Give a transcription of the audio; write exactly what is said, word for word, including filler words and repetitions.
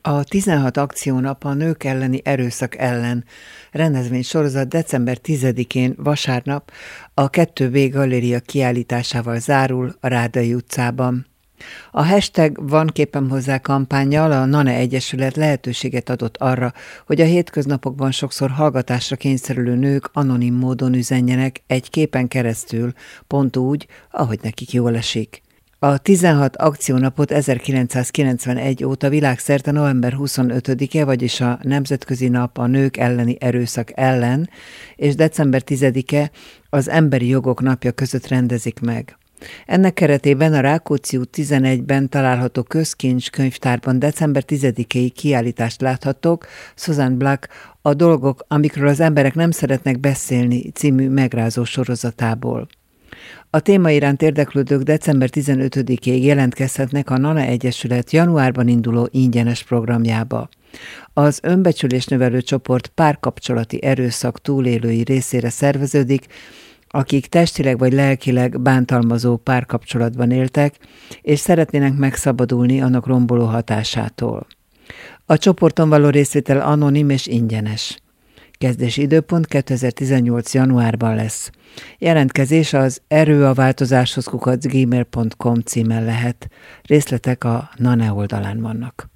A tizenhat akciónap a nők elleni erőszak ellen rendezvénysorozat december tizedikén vasárnap a kettő bé galéria kiállításával zárul a Rádai utcában. A hashtag Van képem hozzá kampánnyal a NANE Egyesület lehetőséget adott arra, hogy a hétköznapokban sokszor hallgatásra kényszerülő nők anonim módon üzenjenek egy képen keresztül, pont úgy, ahogy nekik jól esik. A tizenhat akciónapot ezerkilencszázkilencvenegy óta világszerte november huszonötödike, vagyis a Nemzetközi Nap a nők elleni erőszak ellen, és december tizedike az Emberi Jogok Napja között rendezik meg. Ennek keretében a Rákóczi út tizenegyben található Közkincs könyvtárban december tizedikéig kiállítást láthatók Susan Black A dolgok, amikről az emberek nem szeretnek beszélni című megrázó sorozatából. A téma iránt érdeklődők december tizenötödikéig jelentkezhetnek a NANE Egyesület januárban induló ingyenes programjába. Az önbecsülésnövelő csoport párkapcsolati erőszak túlélői részére szerveződik, akik testileg vagy lelkileg bántalmazó párkapcsolatban éltek, és szeretnének megszabadulni annak romboló hatásától. A csoporton való részvétel anonim és ingyenes. Kezdési időpont kétezer-tizennyolc januárban lesz. Jelentkezés az erőaváltozáshoz kukac gmail pont com címen lehet. Részletek a NANE oldalán vannak.